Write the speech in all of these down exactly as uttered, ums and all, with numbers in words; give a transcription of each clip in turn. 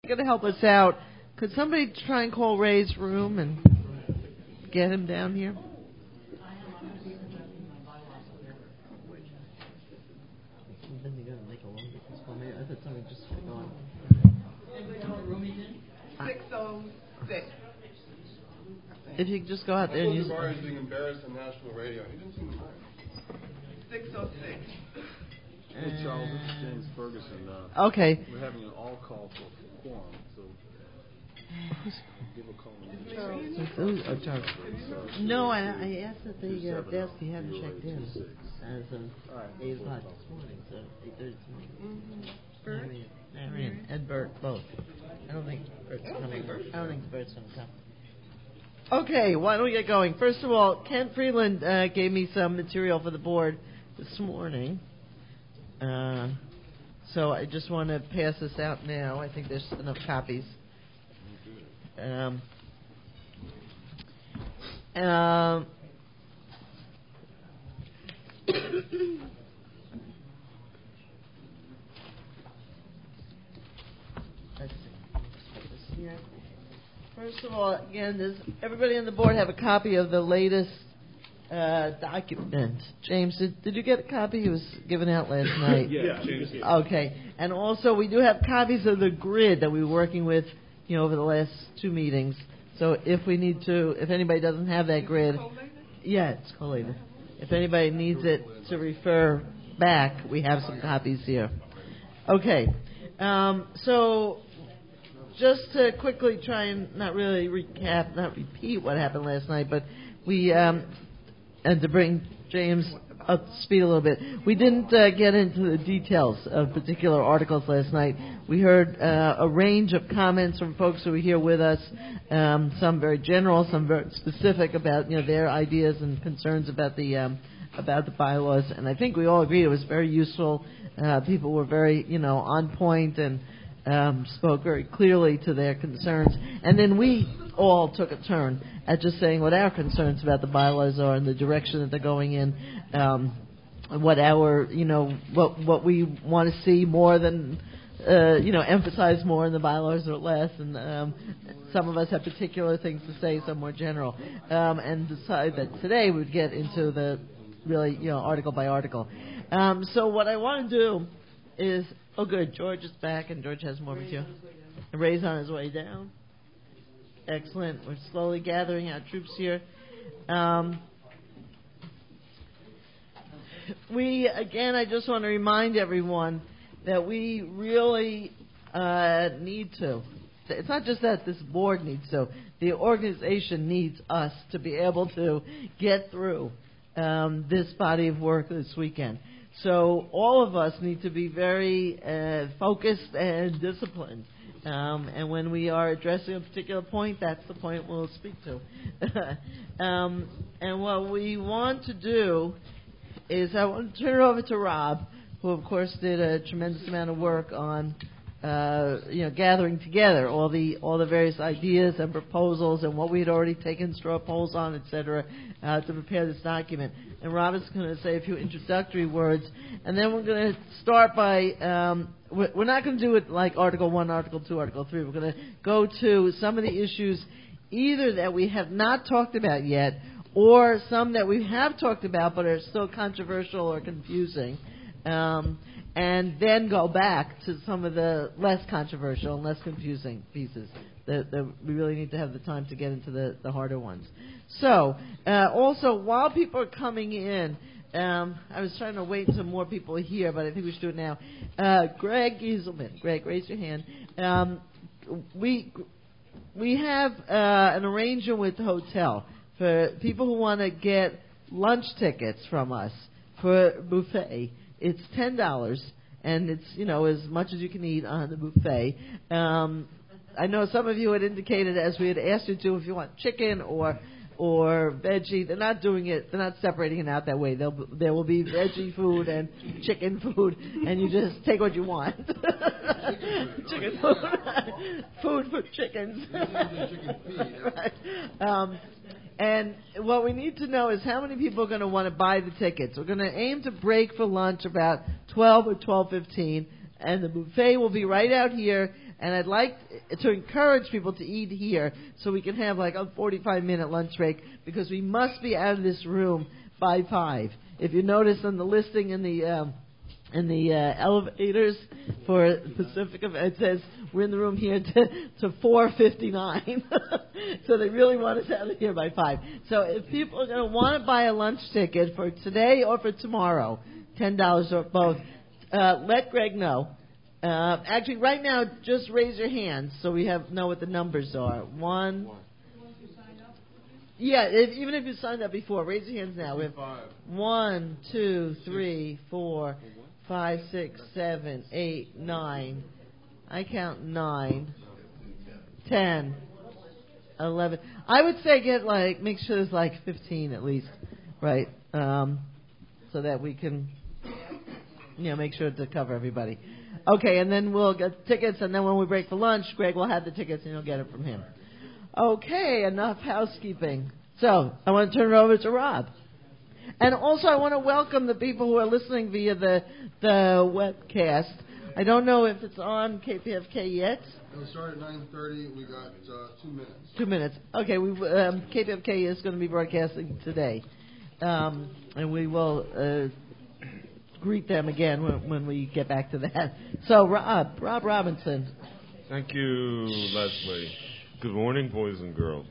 Going to help us out. Could somebody try and call Ray's room and get him down here? Then you're gonna make a long distance call. Maybe I thought somebody just gone. Anybody know what room he's in? Six oh six. If you could just go out there and use. The bar is being embarrassed on national radio. He didn't seem to mind. Six oh six. Hey Charles, this is James Ferguson. Uh, okay. We're having an all call for quorum, so give a call. Oh, Charles. No, I, I asked that the uh, desk he hadn't checked in as of right. eight o'clock this morning, so eight thirty this morning. Mm-hmm. Bert? Marion, Marion, and Bert both. I don't think Bert's coming. I don't think Bert's going to come. Okay, why don't we get going? First of all, Kent Freeland uh, gave me some material for the board this morning. Uh, so I just want to pass this out now. I think there's enough copies. Um, um, let's see. Here. First of all, again, does everybody on the board have a copy of the latest uh, document? James, did, did you get a copy? It was given out last night. yeah, James. Okay, and also we do have copies of the grid that we were working with, you know, over the last two meetings. So if we need to, if anybody doesn't have that grid, yeah, it's collated. If anybody needs it to refer back, we have some copies here. Okay, um, so just to quickly try and not really recap, not repeat what happened last night, but we, um, and to bring James up to speed a little bit, we didn't uh, get into the details of particular articles last night. We heard uh, a range of comments from folks who were here with us, um, some very general, some very specific about, you know, their ideas and concerns about the um, about the bylaws, and I think we all agreed it was very useful. Uh, people were very, you know, on point and um, spoke very clearly to their concerns, and then we all took a turn at just saying what our concerns about the bylaws are and the direction that they're going in, um, what our, you know, what what we want to see more than, uh, you know, emphasize more in the bylaws or less, and um, some of us have particular things to say, some more general, um, and decide that today we'd get into the really, you know, article by article. Um, so what I want to do is, oh good, George is back, and George has more material. And Ray's on his way down. Excellent. We're slowly gathering our troops here. Um, we, again, I just want to remind everyone that we really uh, need to. It's not just that this board needs to. The organization needs us to be able to get through um, this body of work this weekend. So all of us need to be very uh, focused and disciplined. Um, and when we are addressing a particular point, that's the point we'll speak to. um, and what we want to do is I want to turn it over to Rob, who, of course, did a tremendous amount of work on, uh, you know, gathering together all the all the various ideas and proposals and what we had already taken straw polls on, et cetera, uh, to prepare this document. And Rob is going to say a few introductory words, and then we're going to start by, um, we're not going to do it like Article one, Article two, Article three. We're going to go to some of the issues either that we have not talked about yet or some that we have talked about but are still controversial or confusing, um, and then go back to some of the less controversial and less confusing pieces that, that we really need to have the time to get into the, the harder ones. So, uh, also, while people are coming in, um, I was trying to wait until more people are here, but I think we should do it now. Uh, Greg Gieselman. Greg, raise your hand. Um, we we have uh, an arrangement with the hotel for people who want to get lunch tickets from us for buffet. It's ten dollars, and it's, you know, as much as you can eat on the buffet. Um, I know some of you had indicated, as we had asked you to, if you want chicken or or veggie. They're not doing it. They're not separating it out that way. There'll, there will be veggie food and chicken food, and you just take what you want. Chicken food, food for chickens. Right. Um, and what we need to know is how many people are going to want to buy the tickets. We're going to aim to break for lunch about twelve or twelve fifteen. and the buffet will be right out here. And I'd like to encourage people to eat here so we can have like a forty-five minute lunch break, because we must be out of this room by five. If you notice on the listing in the um, in the uh, elevators for Pacifica, it says we're in the room here to, to four fifty-nine. So they really want us out of here by five. So if people are going to want to buy a lunch ticket for today or for tomorrow, ten dollars or both, uh, let Greg know. Uh, actually, right now, just raise your hands so we have know what the numbers are. One. Yeah, if, even if you signed up before, raise your hands now. We have one, two, three, four, five, six, seven, eight, nine. I count nine, ten, eleven. I would say get like make sure there's like fifteen at least, right? Um, so that we can, you know, make sure to cover everybody. Okay, and then we'll get tickets, and then when we break for lunch, Greg will have the tickets, and you'll get it from him. Okay, enough housekeeping. So I want to turn it over to Rob. And also I want to welcome the people who are listening via the the webcast. I don't know if it's on K P F K yet. It'll start at nine thirty. We got uh, two minutes. Two minutes. Okay, we, um, K P F K is going to be broadcasting today. Um, and we will uh, greet them again when, when we get back to that. So, Rob, Rob Robinson. Thank you, Leslie. Good morning, boys and girls.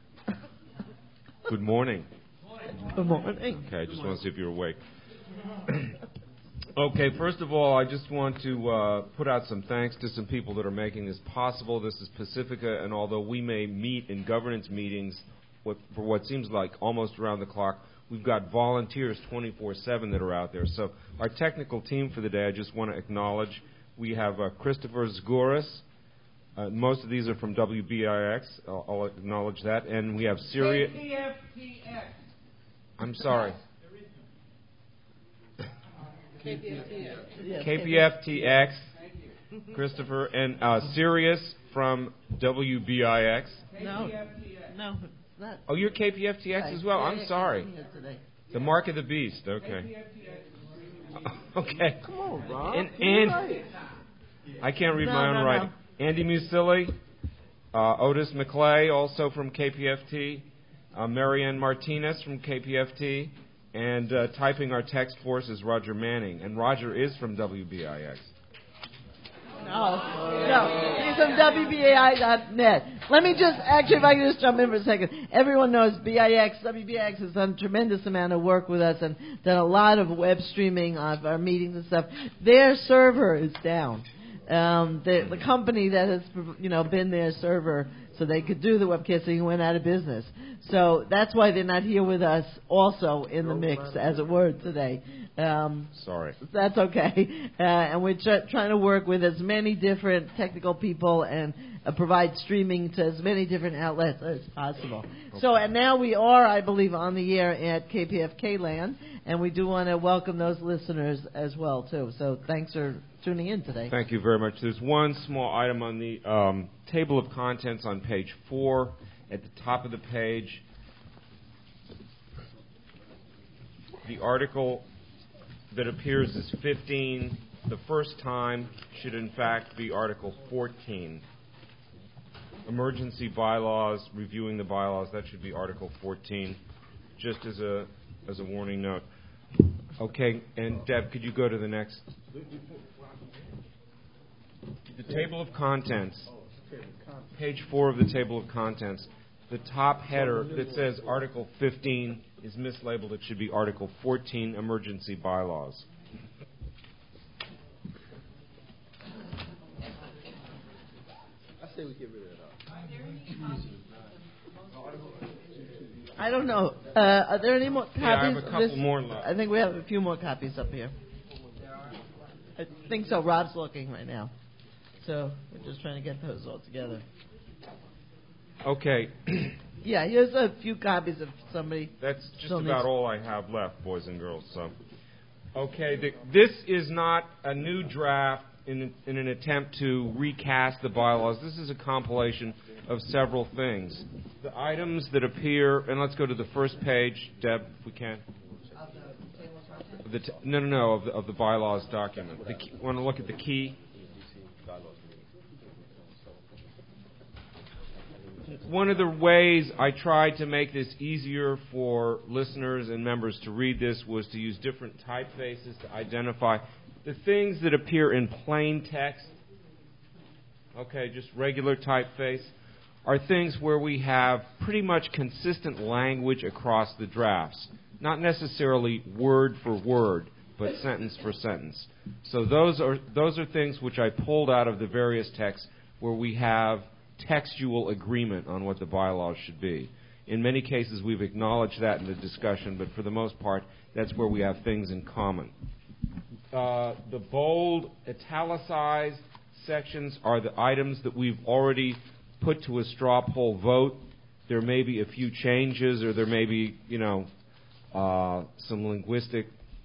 Good morning. Good morning. Okay, I just want to see if you're awake. Okay, first of all, I just want to uh, put out some thanks to some people that are making this possible. This is Pacifica, and although we may meet in governance meetings what, for what seems like almost around the clock, we've got volunteers twenty-four seven that are out there. So our technical team for the day, I just want to acknowledge. We have uh, Christopher Zgouras. Uh, most of these are from W B I X. I'll, I'll acknowledge that. And we have Syria. K P F T X. I'm sorry. K P F T X. K P F T X. Christopher. And uh, Sirius from W B I X. No, no, it's not. Oh, you're K P F T X as well? I'm sorry. The Mark of the Beast. Okay. Okay. Come on, Rob. And, and I can't read no, my own no, writing. No. Andy Musilli, uh, Otis McClay, also from K P F T, uh, Marianne Martinez from K P F T, and uh, typing our text force is Roger Manning. And Roger is from W B I X. No, no, he's from W B A I dot net. Let me just, actually, if I can just jump in for a second. Everyone knows B I X, W B I X has done a tremendous amount of work with us and done a lot of web streaming of our meetings and stuff. Their server is down. Um, the, the company that has, you know, been their server so they could do the webcasting went out of business. So that's why they're not here with us also in the mix, as it were, today. Um, Sorry. That's okay. Uh, and we're tr- trying to work with as many different technical people and uh, provide streaming to as many different outlets as possible. Okay. So, and now we are, I believe, on the air at K P F K Land, and we do want to welcome those listeners as well, too. So thanks for tuning in today. Thank you very much. There's one small item on the um, table of contents on page four. At the top of the page, the article that appears as fifteen the first time should in fact be Article fourteen. Emergency bylaws, reviewing the bylaws, that should be Article fourteen, just as a as a warning note. Okay, and Deb, could you go to the next? The table of contents, page four of the table of contents. The top header that says Article fifteen is mislabeled. It should be Article fourteen, Emergency Bylaws. I say we get rid of that. I don't know. Uh, are there any more copies? Yeah, I have a couple this, more left. I think we have a few more copies up here. I think so. Rob's looking right now. So we're just trying to get those all together. Okay. Yeah, here's a few copies of somebody. That's just still about needs. all I have left, boys and girls. So, okay, the, this is not a new draft in, in an attempt to recast the bylaws. This is a compilation of several things. The items that appear, and let's go to the first page, Deb, if we can. The t- no, no, no, of the, of the bylaws document. The key, want to look at the key? One of the ways I tried to make this easier for listeners and members to read this was to use different typefaces to identify the things that appear in plain text. Okay, just regular typeface are things where we have pretty much consistent language across the drafts. Not necessarily word for word, but sentence for sentence. So those are those are things which I pulled out of the various texts where we have textual agreement on what the bylaws should be. In many cases, we've acknowledged that in the discussion, but for the most part, that's where we have things in common. Uh, the bold, italicized sections are the items that we've already put to a straw poll vote. There may be a few changes, or there may be, you know, uh, some linguistic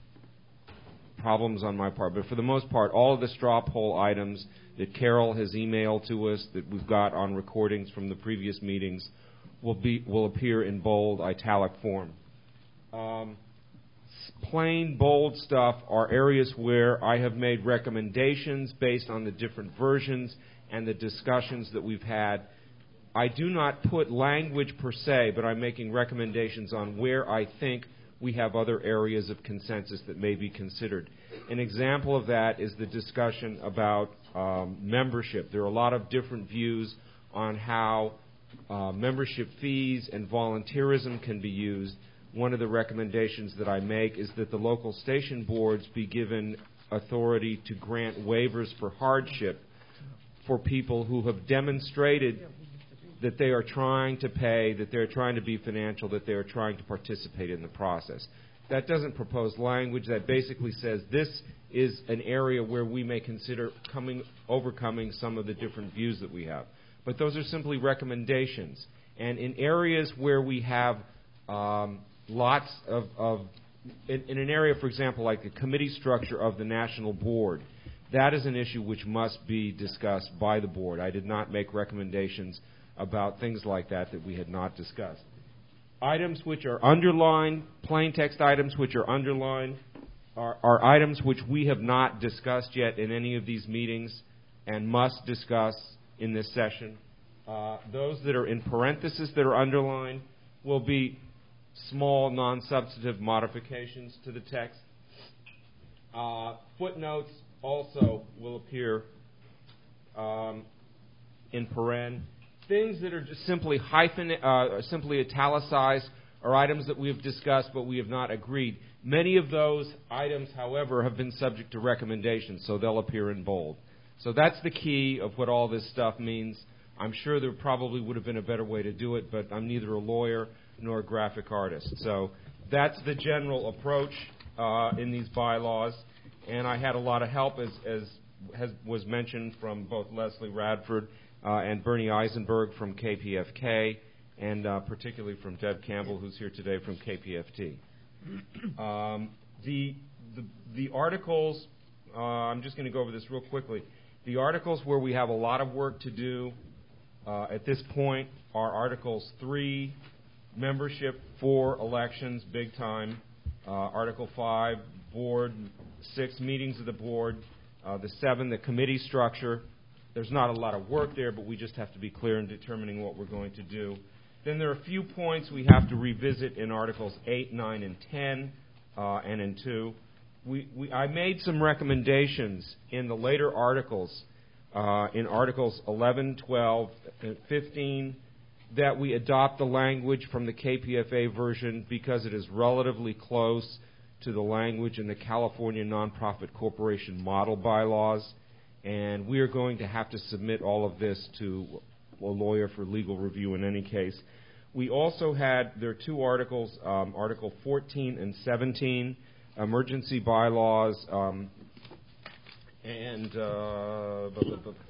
problems on my part. But for the most part, all of the straw poll items that Carol has emailed to us, that we've got on recordings from the previous meetings, will be will appear in bold, italic form. Um, plain, bold stuff are areas where I have made recommendations based on the different versions and the discussions that we've had. I do not put language per se, but I'm making recommendations on where I think we have other areas of consensus that may be considered. An example of that is the discussion about um, membership. There are a lot of different views on how uh, membership fees and volunteerism can be used. One of the recommendations that I make is that the local station boards be given authority to grant waivers for hardship for people who have demonstrated that they are trying to pay, that they're trying to be financial, that they are trying to participate in the process. That doesn't propose language. That basically says this is an area where we may consider coming, overcoming some of the different views that we have. But those are simply recommendations. And in areas where we have um, lots of, of in, in an area, for example, like the committee structure of the National Board, that is an issue which must be discussed by the board. I did not make recommendations about things like that that we had not discussed. Items which are underlined, plain text items which are underlined, are, are items which we have not discussed yet in any of these meetings and must discuss in this session. Uh, those that are in parentheses that are underlined will be small, non-substantive modifications to the text. Uh, footnotes also will appear um, in paren. Things that are just simply hyphen, uh, simply italicized are items that we have discussed but we have not agreed. Many of those items, however, have been subject to recommendations, so they'll appear in bold. So that's the key of what all this stuff means. I'm sure there probably would have been a better way to do it, but I'm neither a lawyer nor a graphic artist. So that's the general approach uh, in these bylaws. And I had a lot of help, as, as has, was mentioned, from both Leslie Radford uh, and Bernie Eisenberg from K P F K, and uh, particularly from Deb Campbell, who's here today from K P F T. Um, the, the, the articles, uh, I'm just going to go over this real quickly. The articles where we have a lot of work to do uh, at this point are Articles three, membership, four, elections, big time, uh, Article five, board, six, meetings of the board, uh, the seven, the committee structure. There's not a lot of work there, but we just have to be clear in determining what we're going to do. Then there are a few points we have to revisit in Articles eight, nine, and ten, uh, and in two. We, we, I made some recommendations in the later articles, uh, in Articles eleven, twelve, and fifteen, that we adopt the language from the K P F A version because it is relatively close to the language in the California Nonprofit Corporation Model Bylaws, and we are going to have to submit all of this to a lawyer for legal review in any case. We also had, there are two articles, um, Article fourteen and seventeen, emergency bylaws, um, and uh, bu- bu- bu-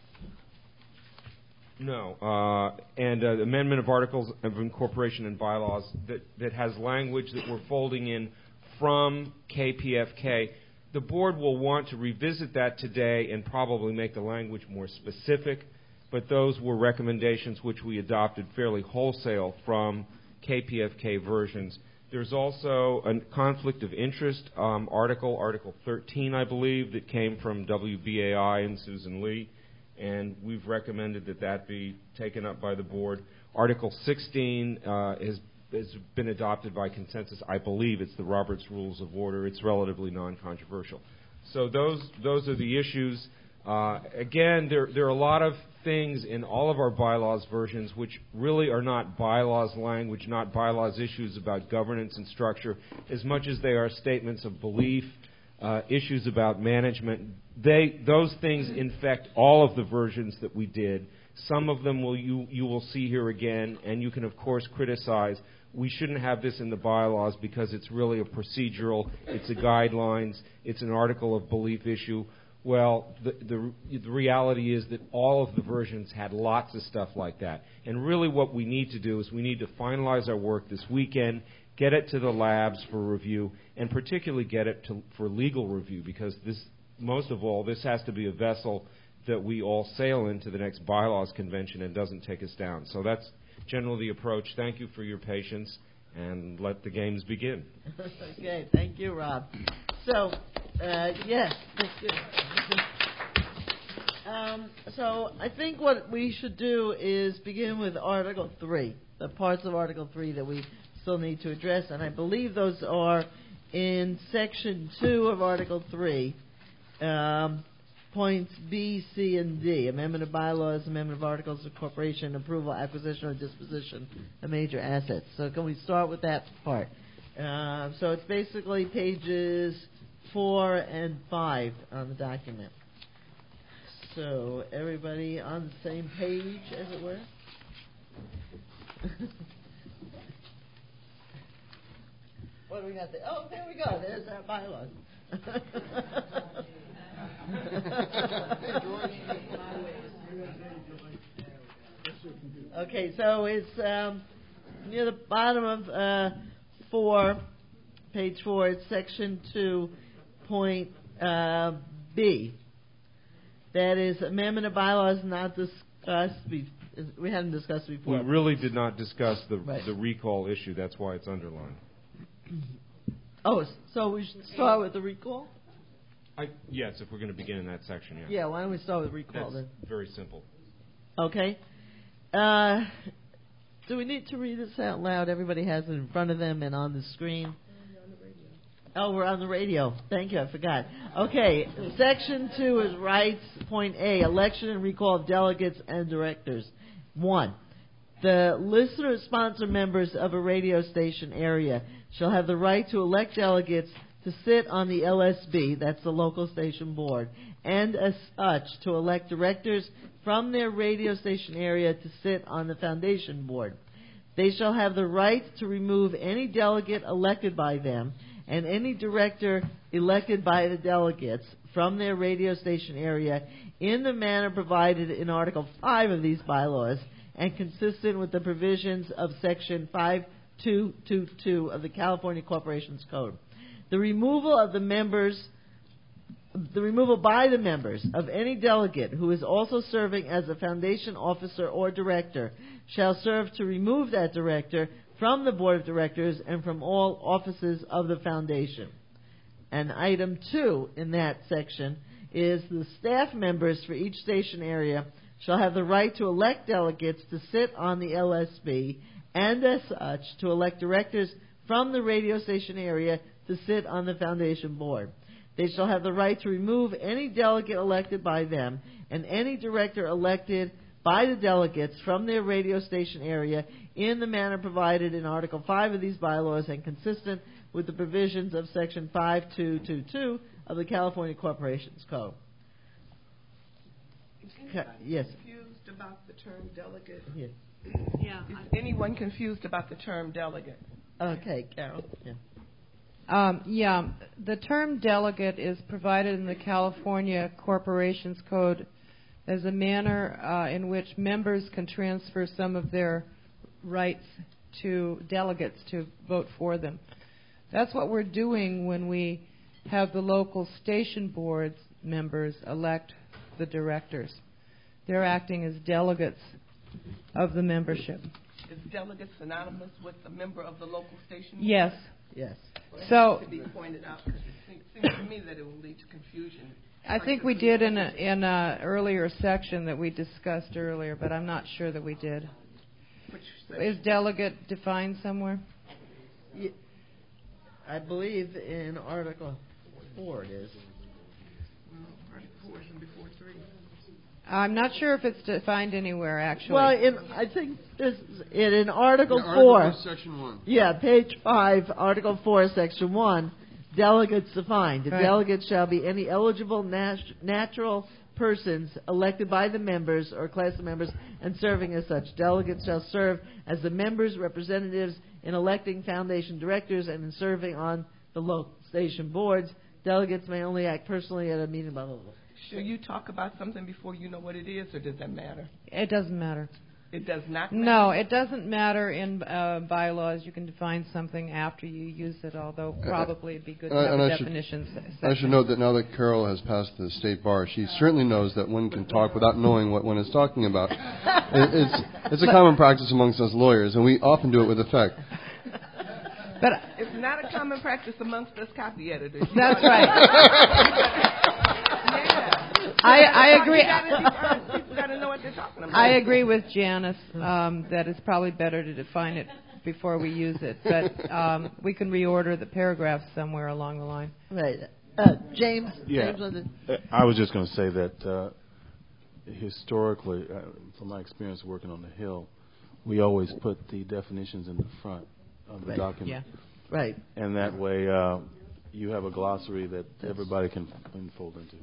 no, uh, and uh, amendment of articles of incorporation and bylaws that, that has language that we're folding in from K P F K. The board will want to revisit that today and probably make the language more specific, but those were recommendations which we adopted fairly wholesale from K P F K versions. There's also a conflict of interest um, article, Article thirteen, I believe, that came from W B A I and Susan Lee, and we've recommended that that be taken up by the board. Article sixteen uh, has, has been adopted by consensus. I believe it's the Roberts Rules of Order. It's relatively non-controversial. So those those are the issues. Uh, again, there there are a lot of things in all of our bylaws versions which really are not bylaws language, not bylaws issues about governance and structure, as much as they are statements of belief, uh, issues about management. They those things infect all of the versions that we did. Some of them will you you will see here again, and you can of course criticize. We shouldn't have this in the bylaws because it's really a procedural, it's a guidelines, it's an article of belief issue. Well, the, the, the reality is that all of the versions had lots of stuff like that. And really what we need to do is we need to finalize our work this weekend, get it to the labs for review, and particularly get it to, for legal review, because this, most of all, this has to be a vessel that we all sail into the next bylaws convention and doesn't take us down. So that's generally the approach. Thank you for your patience, and let the games begin. Okay, thank you, Rob. So, uh, yes, thank you. Um, so I think what we should do is begin with Article three, the parts of Article three that we still need to address, and I believe those are in Section two of Article three, um, points B, C, and D, amendment of bylaws, amendment of articles of corporation, approval, acquisition, or disposition of major assets. So can we start with that part? Uh, so it's basically pages four and five on the document. So everybody on the same page, as it were? What do we got there? Oh, there we go. There's our bylaws. Okay, so it's um, near the bottom of uh, four, page four. It's section two, point uh, B. That is amendment of bylaws not discussed. Be- we hadn't discussed before. We really did not discuss the Right. the recall issue. That's why it's underlined. Oh, so we should start with the recall? I, yes, if we're going to begin in that section, yeah. Yeah, why don't we start with recall That's then? very simple. Okay. Uh, do we need to read this out loud? Everybody has it in front of them and on the screen. Oh, we're on the radio. Thank you, I forgot. Okay, Section two is rights, point A, election and recall of delegates and directors. One, the listener-sponsor members of a radio station area shall have the right to elect delegates to sit on the L S B, that's the local station board, and as such to elect directors from their radio station area to sit on the foundation board. They shall have the right to remove any delegate elected by them and any director elected by the delegates from their radio station area in the manner provided in Article five of these bylaws and consistent with the provisions of Section five two two two of the California Corporations Code. The removal of the members, the removal by the members of any delegate who is also serving as a foundation officer or director shall serve to remove that director from the board of directors and from all offices of the foundation. And item two in that section is the staff members for each station area shall have the right to elect delegates to sit on the L S B and as such to elect directors from the radio station area to sit on the foundation board. They shall have the right to remove any delegate elected by them and any director elected by the delegates from their radio station area in the manner provided in Article five of these bylaws and consistent with the provisions of Section five two two two of the California Corporations Code. Is anyone Yes. confused about the term delegate? Yes. Yeah. Is anyone confused about the term delegate? Okay, Carol. Yeah. Um, yeah, the term delegate is provided in the California Corporations Code as a manner uh, in which members can transfer some of their rights to delegates to vote for them. That's what we're doing when we have the local station boards members elect the directors. They're acting as delegates of the membership. Is delegate synonymous with a member of the local station? Yes. Yes. Well, that So- needs to be pointed out because it seems, seems to me that it will lead to confusion. I think we did in a in a earlier section that we discussed earlier, but I'm not sure that we did. Which Is delegate defined somewhere? Ye- I believe in Article four it is. Article four isn't before three. I'm not sure if it's defined anywhere, actually. Well, in, I think this is it in Article Yeah, four. Article Section one. Yeah, page five, Article four, Section one. Delegates defined. The Right. delegates shall be any eligible nat- natural persons elected by the members or class of members and serving as such. Delegates shall serve as the members' representatives in electing foundation directors and in serving on the local station boards. Delegates may only act personally at a meeting, blah, blah, blah. Should you talk about something before you know what it is, or does that matter? It doesn't matter. It does not matter? No, it doesn't matter in uh, bylaws. You can define something after you use it, although probably it'd be good to And I- have and a I should- definition se- I should section. note that now that Carol has passed the state bar, she certainly knows that one can talk without knowing what one is talking about. It- It's, it's a common practice amongst us lawyers, and we often do it with effect. But It's not a common practice amongst us copy editors. You that's gotta- right. Yeah. I, I agree. You gotta, people got to know what they're talking about. I agree with Janice um, that it's probably better to define it before we use it, but um, we can reorder the paragraphs somewhere along the line. Right. Uh, James? Yeah. James wanted- Uh, I was just going to say that uh, historically, uh, from my experience working on the Hill, we always put the definitions in the front of the Right. document. Yeah. Right. And that way uh, you have a glossary that everybody can, can fold into.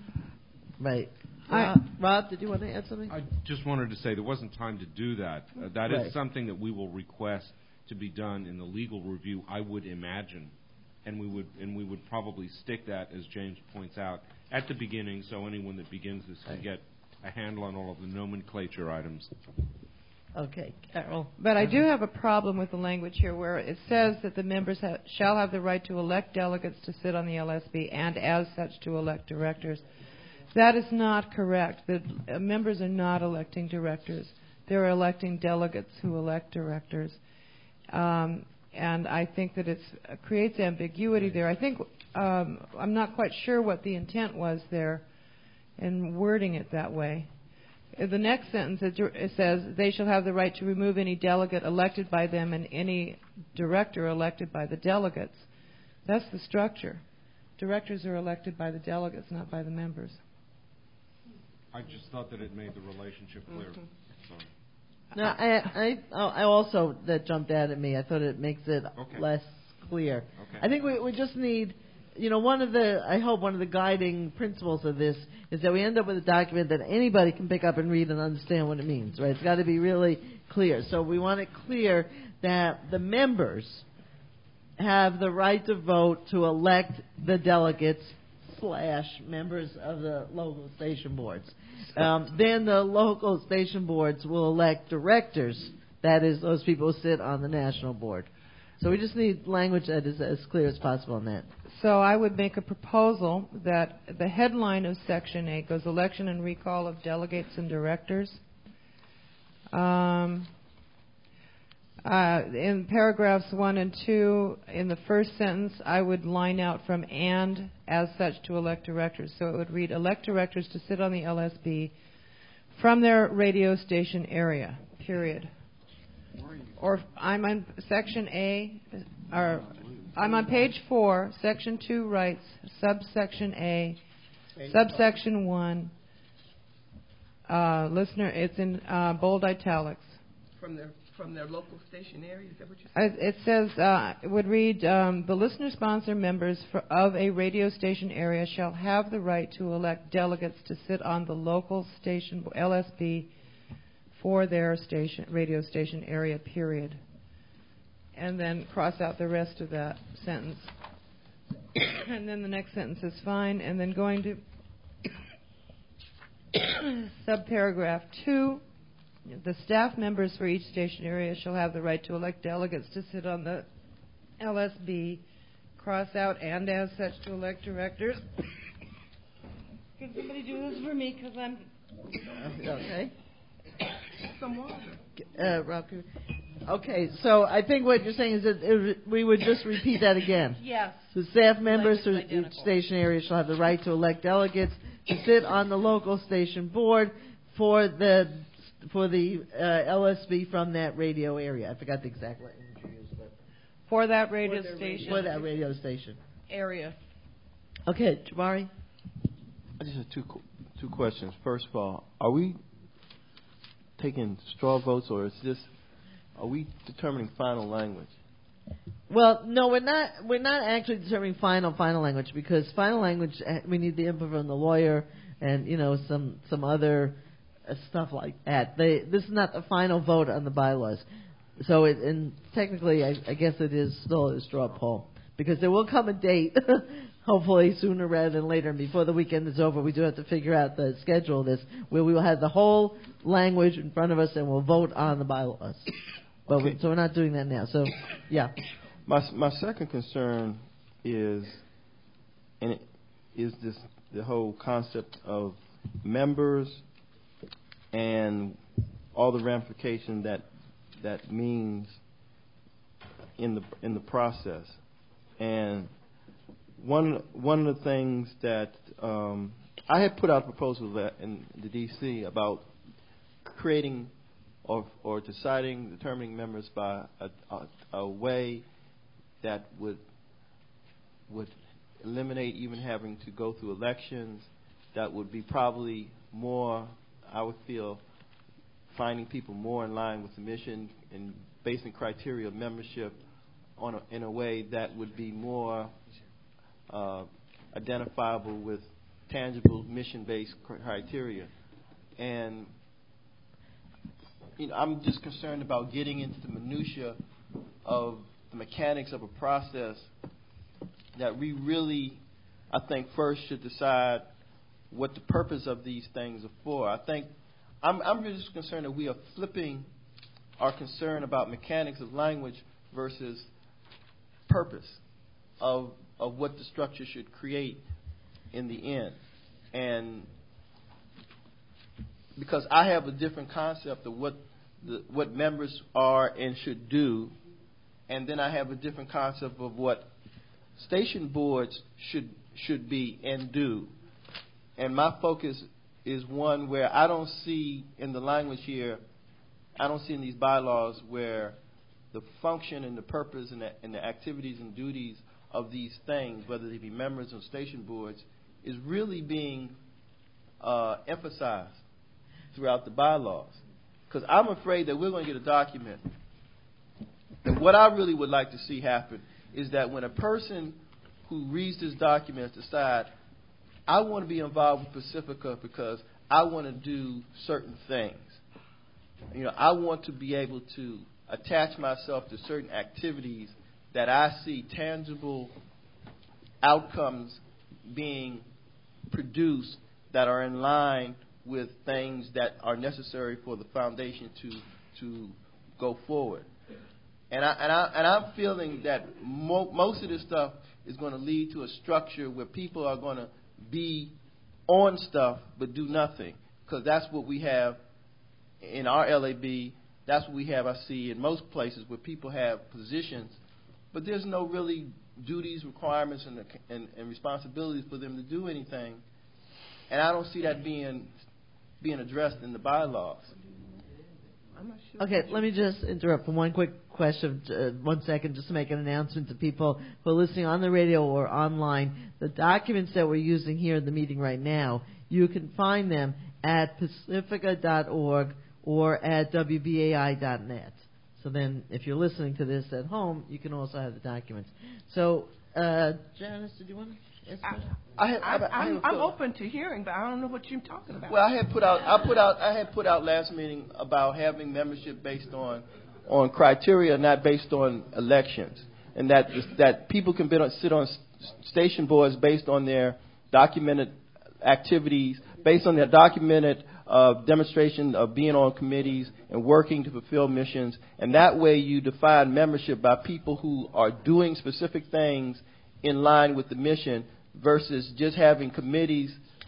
Right. I- Rob, Rob, did you want to add something? I just wanted to say there wasn't time to do that. Uh, that Right. is something that we will request to be done in the legal review, I would imagine. And we would and we would probably stick that, as James points out, at the beginning, so anyone that begins this can get a handle on all of the nomenclature items. Okay. Carol? But I do have a problem with the language here where it says that the members ha- shall have the right to elect delegates to sit on the L S B and as such to elect directors. That is not correct. The uh, members are not electing directors. They're electing delegates who elect directors. Um, and I think that it uh, creates ambiguity there. I think um, I'm not quite sure what the intent was there in wording it that way. Uh, The next sentence it, it says they shall have the right to remove any delegate elected by them and any director elected by the delegates. That's the structure. Directors are elected by the delegates, not by the members. I just thought that it made the relationship clear. So, No, I, I, oh, I also, that jumped out at me. I thought it makes it Okay. less clear. Okay. I think we, we just need, you know, one of the, I hope one of the guiding principles of this is that we end up with a document that anybody can pick up and read and understand what it means, right? It's got to be really clear. So we want it clear that the members have the right to vote to elect the delegates slash members of the local station boards. Um, then the local station boards will elect directors, that is, those people who sit on the national board. So we just need language that is as clear as possible on that. So I would make a proposal that the headline of Section eight goes election and recall of delegates and directors. Um, uh, in paragraphs one and two, in the first sentence, I would line out from and as such to elect directors. So it would read, elect directors to sit on the L S B from their radio station area, period. Or I'm on Section A, or I'm on page four, Section two writes, subsection A, subsection one, uh, listener, it's in uh, bold italics. From their from their local station area, is that what you It said? it says, uh, it would read, um, the listener-sponsor members for, of a radio station area shall have the right to elect delegates to sit on the local station, L S B, for their station, radio station area, period. And then cross out the rest of that sentence. And then the next sentence is fine. And then going to subparagraph two, the staff members for each station area shall have the right to elect delegates to sit on the L S B, cross out and as such to elect directors. Can somebody do this for me? Because I'm... Okay. some water. Uh, Rob, can- okay, so I think what you're saying is that it, we would just repeat that again. Yes. The staff members Language through each identical. station area shall have the right to elect delegates to sit on the local station board for the for the uh, L S B from that radio area. I forgot the exact language you used, but For that radio for, station for that radio station. area. Okay, Jabari. I just have two qu- two questions. First of all, are we taking straw votes, or is this are we determining final language? Well, no, we're not. We're not actually determining final final language because final language uh, we need the input from the lawyer and you know some some other uh, stuff like that. They, this is not the final vote on the bylaws, so it, and technically, I, I guess it is still a straw poll because there will come a date, hopefully sooner rather than later. And before the weekend is over, we do have to figure out the schedule of this, where we will have the whole language in front of us and we'll vote on the bylaws. But Okay. we, so we're not doing that now. So, yeah. My my second concern is, and it is this the whole concept of members and all the ramification that that means in the in the process. And one one of the things that um, I had put out a proposal that in the D C about creating or or deciding determining members by a, a, a way that would would eliminate even having to go through elections, that would be probably more, I would feel, finding people more in line with the mission and basing criteria of membership on a, in a way that would be more uh, identifiable with tangible mission-based criteria. And you know, I'm just concerned about getting into the minutia of the mechanics of a process that we really, I think, first should decide what the purpose of these things are for. I think I'm, I'm really just concerned that we are flipping our concern about mechanics of language versus purpose of of what the structure should create in the end. And because I have a different concept of what the, what members are and should do, and then I have a different concept of what station boards should should be and do. And my focus is one where I don't see in the language here, I don't see in these bylaws where the function and the purpose and the, and the activities and duties of these things, whether they be members of station boards, is really being uh, emphasized throughout the bylaws. Because I'm afraid that we're going to get a document. And what I really would like to see happen is that when a person who reads this document decide, I want to be involved with Pacifica because I want to do certain things. You know, I want to be able to attach myself to certain activities that I see tangible outcomes being produced that are in line with things that are necessary for the foundation to to go forward. And I and I and I'm feeling that mo- most of this stuff is going to lead to a structure where people are going to be on stuff but do nothing, because that's what we have in our L A B. That's what we have, I see, in most places where people have positions, but there's no really duties, requirements, and, and, and responsibilities for them to do anything. And I don't see that being being addressed in the bylaws. I'm not sure. Okay, let me just interrupt for one quick question, uh, one second, just to make an announcement to people who are listening on the radio or online. The documents that we're using here in the meeting right now, you can find them at pacifica dot org or at w b a i dot net. So then, if you're listening to this at home, you can also have the documents. So, uh, Janice, did you want to ask a question? I had, I, I, I I'm, had I'm put- open to hearing, but I don't know what you're talking about. Well, I had put out, I put out, I had put out last meeting about having membership based on, on criteria, not based on elections, and that that people can be on, sit on s- station boards based on their documented activities, based on their documented uh, demonstration of being on committees and working to fulfill missions, and that way you define membership by people who are doing specific things in line with the mission versus just having committees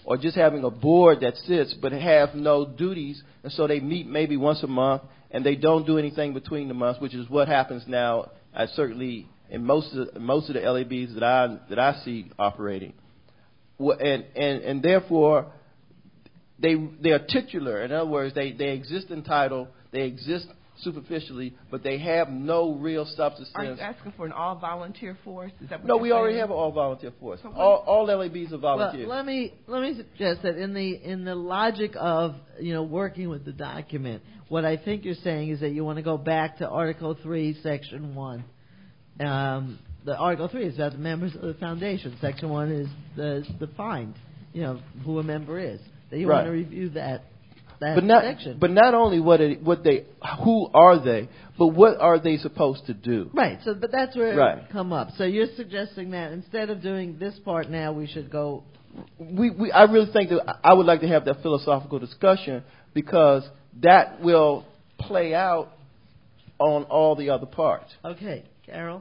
or just having a board that sits but have no duties, and so they meet maybe once a month and they don't do anything between the months, which is what happens now. I certainly in most of the, most of the L A Bs that I that I see operating, and and and therefore they they are titular. In other words, they they exist in title, they exist superficially, but they have no real substance. Are you asking for an all-volunteer force? Is that what No, you're we saying? already have an all-volunteer force. So all, all L A Bs are volunteers. Well, let me let me suggest that in the in the logic of you know working with the document, what I think you're saying is that you want to go back to Article Three, Section One. Um, the Article Three is about the members of the foundation. Section One is the defined, you know, who a member is. That you Right. want to review that. That But not, section. but not only what it, what they, who are they, but what are they supposed to do? Right. So, but that's where Right. it come up. So you're suggesting that instead of doing this part now, we should go. We, we, I really think that I would like to have that philosophical discussion because that will play out on all the other parts. Okay, Carol.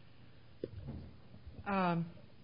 Um,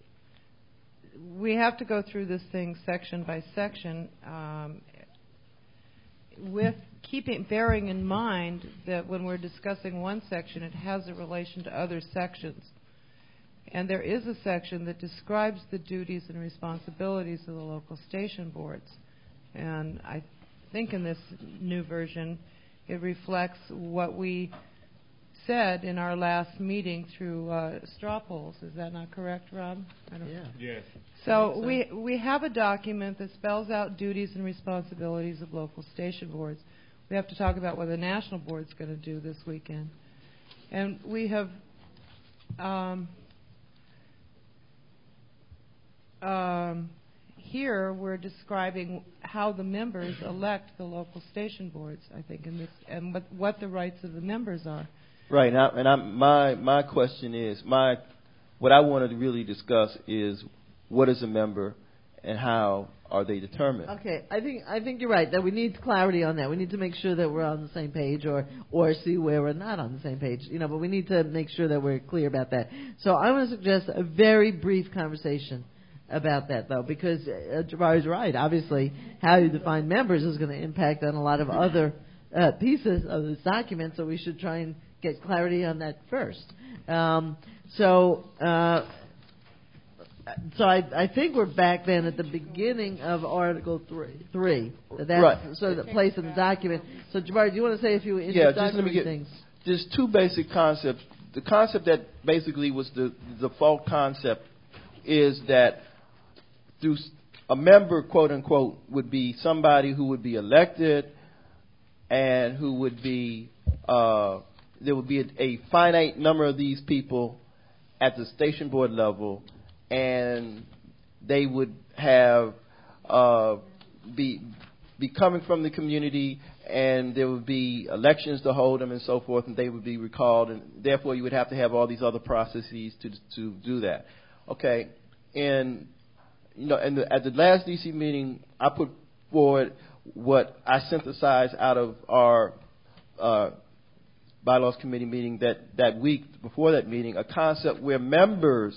we have to go through this thing section by section, um, with keeping bearing in mind that when we're discussing one section, it has a relation to other sections. And there is a section that describes the duties and responsibilities of the local station boards. And I think in this new version, it reflects what we said in our last meeting through uh, straw polls. Is that not correct, Rob? I don't Yeah. Yes. So we we have a document that spells out duties and responsibilities of local station boards. We have to talk about what the national board's going to do this weekend. And we have um, um, here we're describing how the members elect the local station boards, I think, in this, and what, what the rights of the members are. Right. And, I, and I, my my question is, my what I wanted to really discuss is what is a member and how are they determined? Okay, I think I think you're right that we need clarity on that. We need to make sure that we're on the same page, or or see where we're not on the same page. You know, but we need to make sure that we're clear about that. So I want to suggest a very brief conversation about that, though, because uh, Jabari's right. Obviously, how you define members is going to impact on a lot of other uh, pieces of this document. So we should try and get clarity on that first. Um, so. Uh, So I, I think we're back then at the beginning of Article three. three. That's Right. sort of the place in the document. So, Jabari, do you want to say a few Yeah, just let me introductory get things? just two basic concepts. The concept that basically was the, the default concept is that through a member, quote unquote, would be somebody who would be elected and who would be uh, there would be a, a finite number of these people at the station board level. And they would have uh, be be coming from the community, and there would be elections to hold them and so forth, and they would be recalled, and therefore you would have to have all these other processes to to do that. Okay, and you know, and the, at the last D C meeting, I put forward what I synthesized out of our uh, bylaws committee meeting that that week before that meeting, a concept where members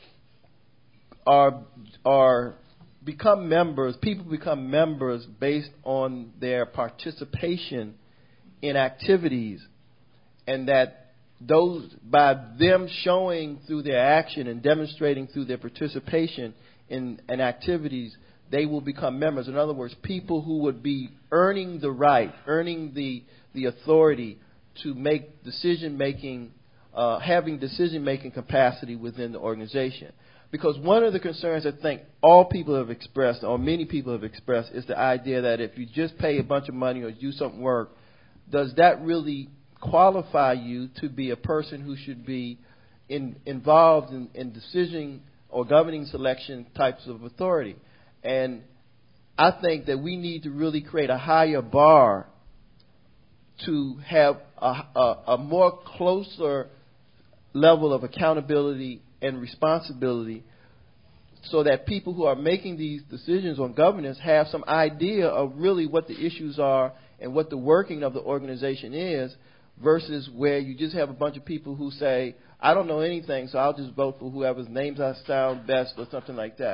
are are become members, people become members based on their participation in activities, and that those by them showing through their action and demonstrating through their participation in, in activities, they will become members. In other words, people who would be earning the right, earning the the authority to make decision making, uh, having decision making capacity within the organization. Because one of the concerns I think all people have expressed, or many people have expressed, is the idea that if you just pay a bunch of money or do some work, does that really qualify you to be a person who should be in, involved in, in decision or governing selection types of authority? And I think that we need to really create a higher bar to have a, a, a more closer level of accountability and responsibility, so that people who are making these decisions on governance have some idea of really what the issues are and what the working of the organization is, versus where you just have a bunch of people who say, I don't know anything, so I'll just vote for whoever's names I sound best or something like that.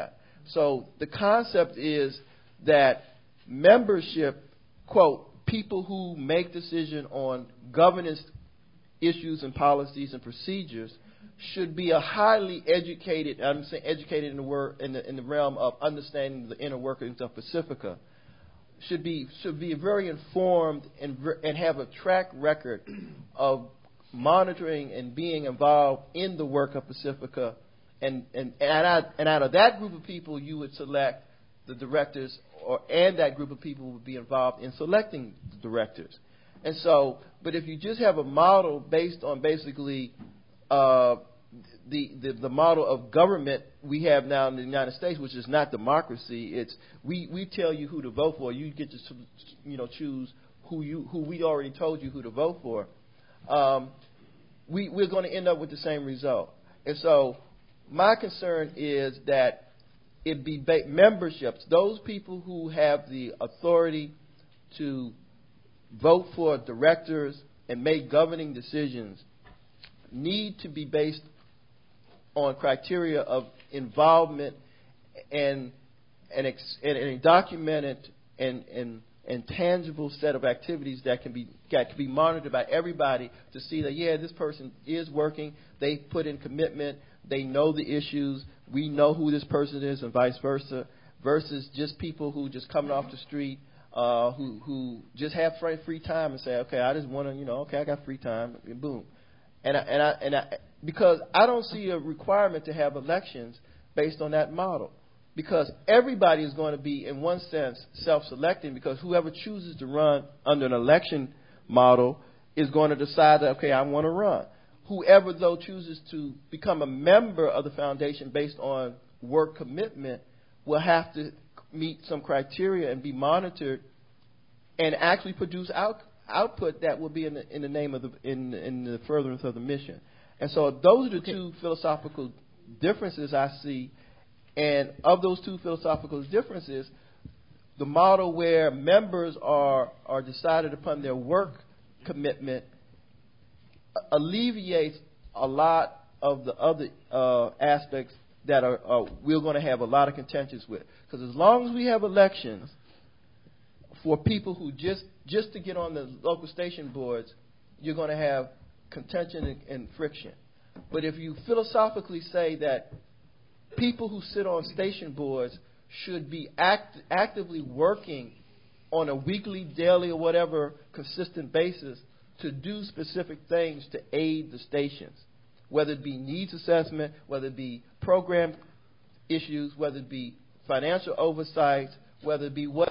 So the concept is that membership, quote, people who make decision on governance issues and policies and procedures should be a highly educated, I'm saying educated in the word in the in the realm of understanding the inner workings of Pacifica, should be should be very informed and and have a track record of monitoring and being involved in the work of Pacifica, and and and out, and out of that group of people, you would select the directors, or and that group of people would be involved in selecting the directors. And so, but if you just have a model based on basically uh, the, the the model of government we have now in the United States, which is not democracy, it's we, we tell you who to vote for, you get to you know choose who you who we already told you who to vote for. Um, we we're going to end up with the same result. And so, my concern is that it be ba- memberships, those people who have the authority to vote for directors and make governing decisions, need to be based on criteria of involvement and and, ex- and a documented and, and and tangible set of activities that can be that can be monitored by everybody to see that, yeah, this person is working, they put in commitment, they know the issues, we know who this person is, and vice versa, versus just people who just coming off the street, uh, who who just have free, free time and say, okay, I just want to, you know, okay, I got free time, and boom. And I, and I, and I, because I don't see a requirement to have elections based on that model. Because everybody is going to be, in one sense, self-selecting, because whoever chooses to run under an election model is going to decide that, okay, I want to run. Whoever, though, chooses to become a member of the foundation based on work commitment will have to meet some criteria and be monitored and actually produce out, output that will be in the, in the name of the in, in the furtherance of the mission. And so those are the two philosophical differences I see. And of those two philosophical differences, the model where members are are decided upon their work commitment alleviates a lot of the other uh, aspects that are uh, we're going to have a lot of contentions with. Because as long as we have elections for people who just just to get on the local station boards, you're going to have contention and, and friction. But if you philosophically say that people who sit on station boards should be act, actively working on a weekly, daily, or whatever consistent basis to do specific things to aid the stations, whether it be needs assessment, whether it be program issues, whether it be financial oversight, whether it be what